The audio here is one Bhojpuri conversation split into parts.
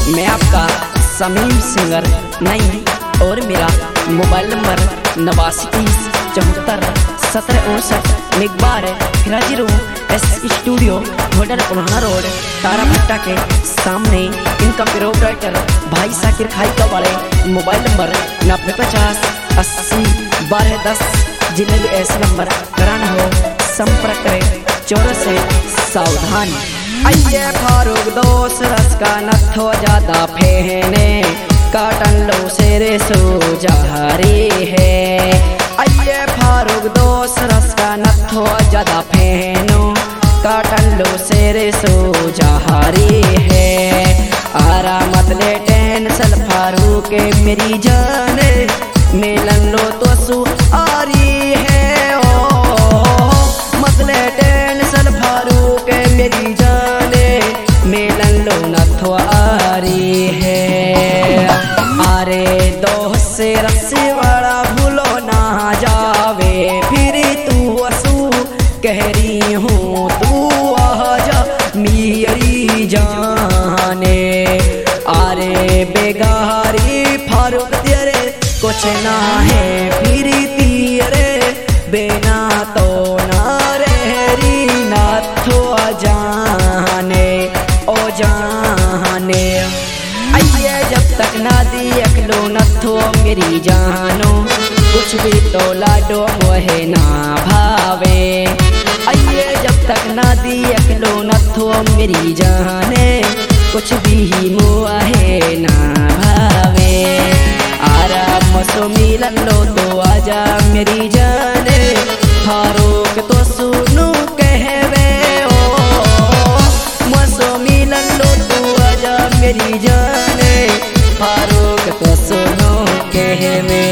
मैं आपका समीम सिंगर नहीं और मेरा मोबाइल नंबर 8930741759 एक बार हाजिर हूँ एस स्टूडियो होटल पुराना रोड तारा भट्टा के सामने। इनका प्रोपराइटर भाई साकिर खाई का वाले मोबाइल नंबर 9050801210 जिन्हें भी ऐसे नंबर कराना हो संपर्क करें। चोर से सावधान। आइए फारूक दोस्त रस का नथो ज्यादा फेने काटन लो सेरे सो जहारी है। आइए फारूक दोस्त रस का नथो ज्यादा फेनो काटन लो सेरे सो जहारी है। आरा मतले टेंशन फारूक मेरी जान मिलन लो तो सु आरी है। ओ मतले टेंशन फारूक मेरी जान मिलन लो नथो आरी है। अरे दोस्त से रस्सी वाला भूलो ना जावे फिर तू असू कह रही हूँ तू आजा मेरी जाने। अरे बेगारी फारूक तेरे कुछ ना है फिर तेरे बिना तो ना रहरी ना थो जाने ओ जाने। आइए जब तक ना दी अकलो न थो मेरी जानो कुछ भी तो लाडो मोहे ना भावे। आइए जब तक ना दी अकलो न थो मेरी जाने कुछ भी मोहे ना भावे। आराम मसो मिलन लो तो आजा मेरी जाने फारूक तो सुनो कहवे। ओ मसो मिलन लो तो आजा मेरी जाने फारूक तो सुनो कहवे।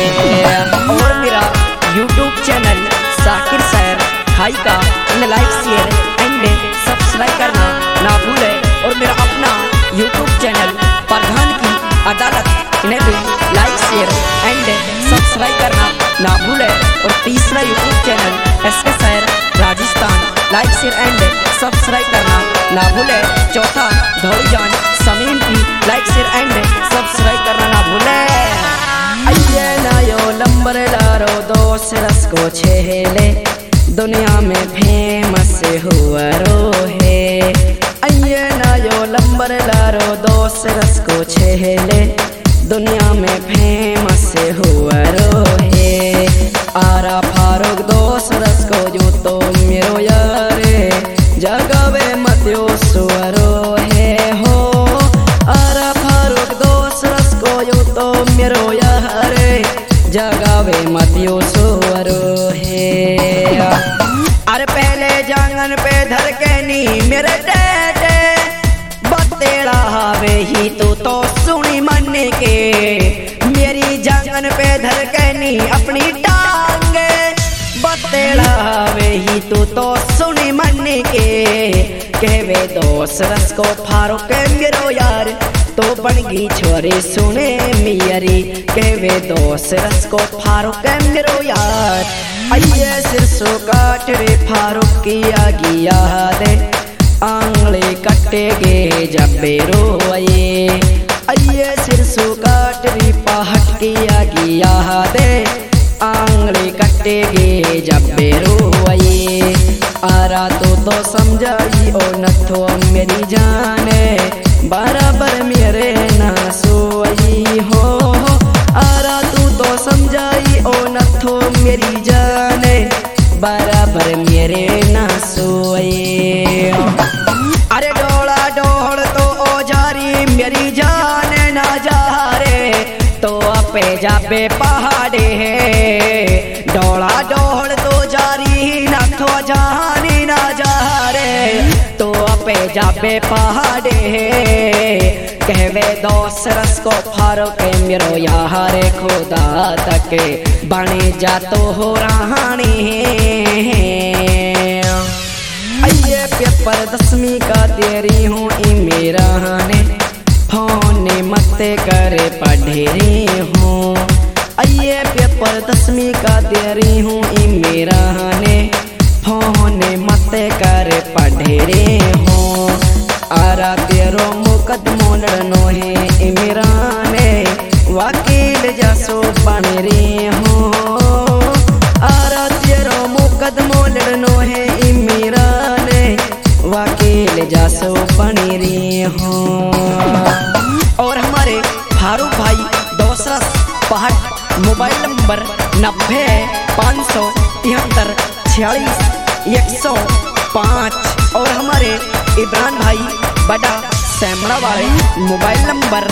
और मेरा YouTube चैनल साकिर सैर खाई का लाइक शेयर एंड सब्सक्राइब करना ना भूले। और मेरा अपना YouTube चैनल प्रधान की अदालत इन्हें भी लाइक शेयर एंड सब्सक्राइब करना ना भूले। और तीसरा YouTube चैनल SK सैर Rajasthan like share and subscribe करना ना भूले। चौथा धौड़ी जान समीम की लाइक शेयर एंड सब्सक्राइब करना ना भूले। आइए नायो नंबर लारो दोस्त रस को छेले दुनिया में फेमस हुआ रो है। आइए नायो नंबर लारो दोस्त रस को छेले दुनिया में फेमस हुआ रो है। आरा फारूक दोस्त रस को जो तो मेरो यारे जगवे मत्यो सुअरो है हो। आरा फारूक दोस्त रस को जो तो मेरो यारे जगवे मत्यो सुअरो है। अरे पहले जांगन पे धर के नी मेरे डैडे बतेड़ा हवे ही तो सुनी मन के। मेरी जांगन पे धर के नी अपनी टांगे बतेड़ा हवे ही तो सुनी मन के। कहवे दोस्त रस को फारूक मेरो यार तो बनगी छोरी सुने मियरी। कहवे दोस्त रस को फारूक मेरो यार। आइए सिरसो काट रे फारूक किया गिया दे आंगले कटेगे जब रोए। आइए सिरसो काट रे पहाट किया गिया दे आंगले कटेगे जब रोए। आरा तो समझाई ओ नथो मेरी जाने बराबर मेरे ना सोई हो। आरा तू तो समझाई ओ नथो मेरी जाने बराबर मेरे ना सोए। अरे डोला डोल तो ओ जारी मेरी जाने ना जा रे तो अपे जाबे पहाड़े है। डोला डोल तो जारी नथो जानी ना जा रे तो अपे जाबे पहाड़े है। कहवे दोस्त रस को फारूक मेरो यार खुदा तक बने जा तो हो रानी है। आइए पेपर 10वीं का तेरी हूँ मेरा ने फोन मत करे पढ़े हूँ। आइए पेपर 10वीं का तेरी हूँ मेरा ने फोन मत करे पढ़े हूँ। आरा तेरो मुकदमो लड़नो है इमराने वकील जसो बन रे हो आरा तेरो मुकदमो लड़नो है इमराने वकील जसो बन रे हो। और हमारे फारूक भाई दूसरा पहाड़ मोबाइल नंबर 90-573-46-105 और हमारे इब्रान भाई बड़ा सैमड़ा वाले मोबाइल नंबर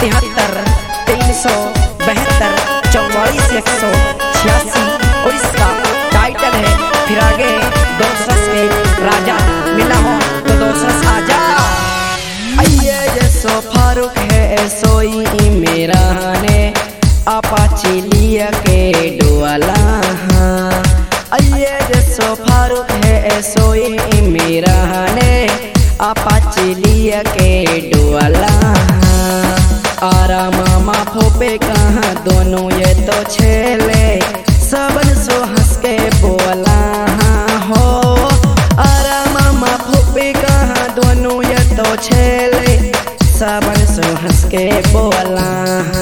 73-372-44-186 और इसका टाइटल है फिर आगे दोसरस के राजा मिला हो तो दोसरस आजा। आइए जैसो फारूक है सोई मेरा ने अपाची लिया के डुआला। आइए जैसो फारूक है सोई मेरा ने अपाची लिया के डुआला। आरा मामा फोपे कहाँ दोनों ये तो छेले सबन सो हंस के बोला हो। आरा मामा फोपे कहाँ दोनों ये तो छेले सबन सो हंस के बोला।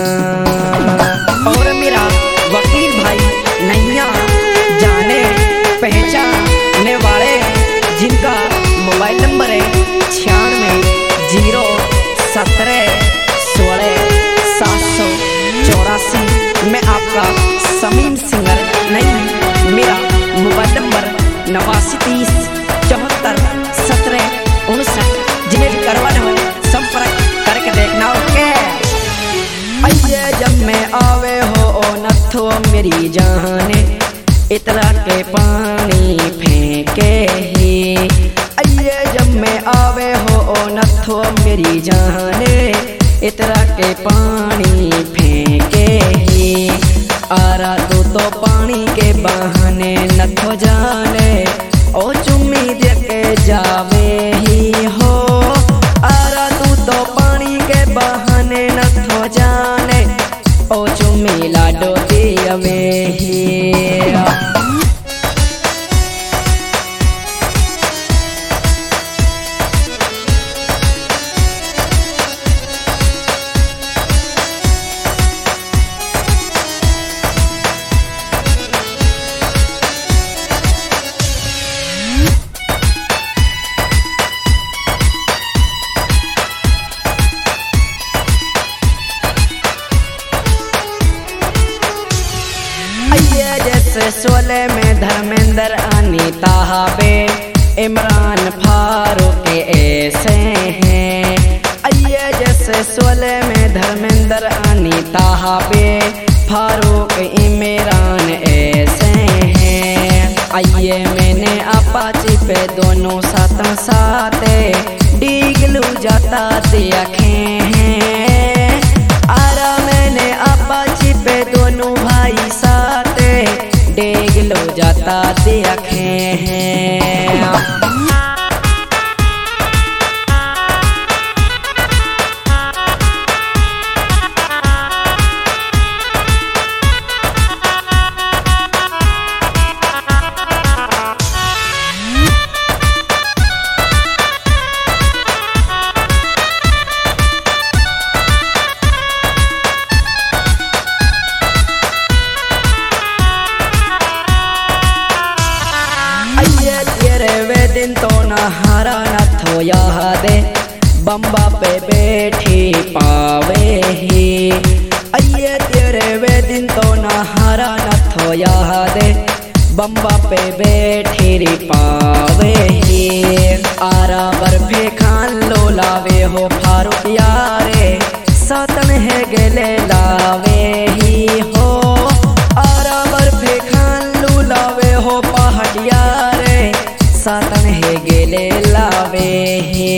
और मेरा वकील भाई नैया जाने पहचाने वाले जिनका मोबाइल नंबर है 96-017-16-784 मैं आपका समीम सिंगर नहीं मेरा मोबाइल नंबर 89-30-74-17-59 जिन्हें भी करवाना हो संपर्क करके देखना। ओके आइए जब मैं आवे हो ओ नथो मेरी जाने इतरा के पानी फेंके ही। आइए जब मैं आवे हो ओ नथो मेरी जाने इतरा के पानी फेंके ही। आरा तू तो पानी के बहाने नथो जाने ओ चुम्मी दे के जावे ही हो। आरा तू तो पानी के बहाने नथो जाने ओ चुम्मी लाडो दियवे ही। जैसे शोले में धर्मेंद्र अनीता बे इमरान फारूक ऐसे हैं। आइए जैसे शोले में धर्मेंद्र अनीता बे फारूक इमरान ऐसे हैं। आइए मैंने अपाची पे दोनों साथ साथे डीगलू जाता देखे हैं। आरा मैंने अपाची पे दोनों भाई साथे डेगलो जाता देखे हैं। दिन तो नहारा नथो यादे बम्बा पे बैठी पावे ही। आइए तेरे वे दिन तो नहारा नथो यादे बम्बा पे बैठी पावे ही। आरा बर्फे खान लो लावे हो फारूक यारे सातन है गले लावे ही हो। आरा बर्फे खान लो लावे हो पहाड़िया रे सातन है गेले लावे है।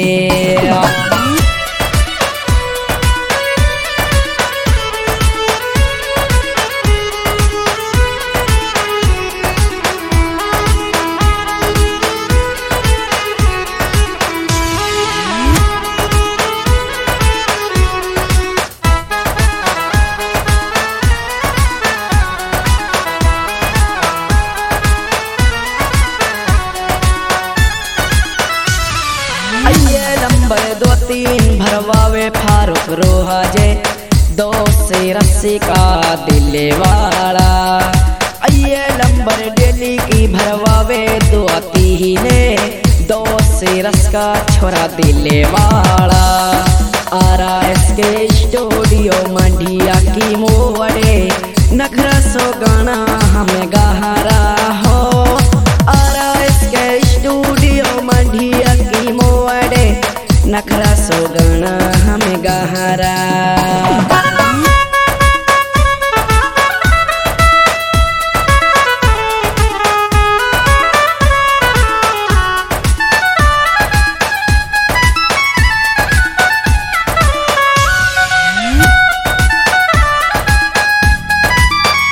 भरवावे फारूक रोहाजे दो से रस्सी का दिले वाला। ये नंबर डेली की भरवावे दो तीने दो से रस का छोरा दिले वाला। RS के स्टूडियो मंडिया की मोड़े नखरा सो गाना हमें गहरा हो। RS के स्टूडियो मंडिया की मोड़े नखरा सो गाना